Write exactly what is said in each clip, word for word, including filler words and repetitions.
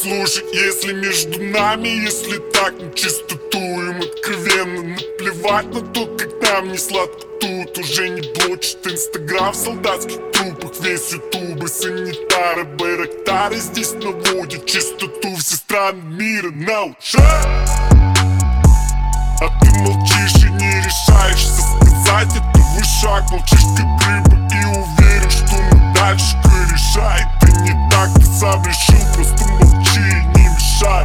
Слушай, если между нами, если так, на чистоту им откровенно наплевать на то, как нам не сладко тут. Уже не блочит инстаграм в солдатских трупах, весь ютубы, санитары, байрактары здесь наводят чистоту. Все страны мира на ушах, а ты молчишь и не решаешься сказать этого шаг. Молчишь как рыба и уверен, что мы дальше корешай. Ты не так, ты сам решил, просто молчи и не мешай.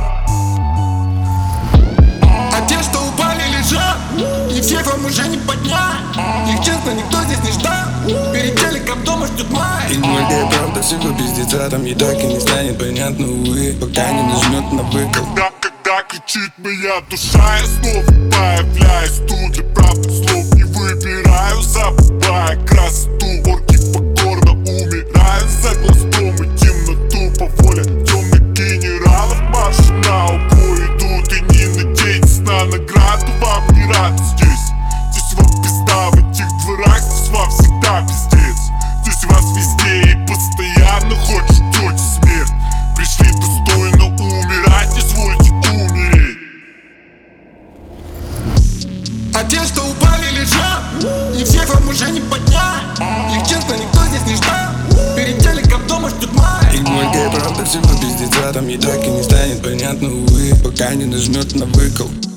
А те, что упали, лежат, и всех вам уже не поднять. Их честно никто здесь не ждал, перед телеком дома ждет май. И многие правда всего пиздеца, там и так и не станет понятно, увы, пока не нажмет на выкол. Когда, когда кричит моя душа, я снова появляюсь тут. Я правда слов не выбираю, забывая красоту. Орки покорно умирают за глазком и темноту. По воле темных генералов марши на убой идут. И не надейтесь на награду, вам не рад здесь. Здесь вам пизда в этих дворах, здесь вам всегда пиздец. Здесь вас везде и постоянно хоть ждете смерть. Пришли достойно умирать, извольте умереть. А те, что упали, лежат, и всех вам уже не поднять. Их честно никто здесь не ждал, перед телеком дома ждет май. И многие правда всего пиздеца, там и так и не станет понятно, увы, пока не нажмет на выкол.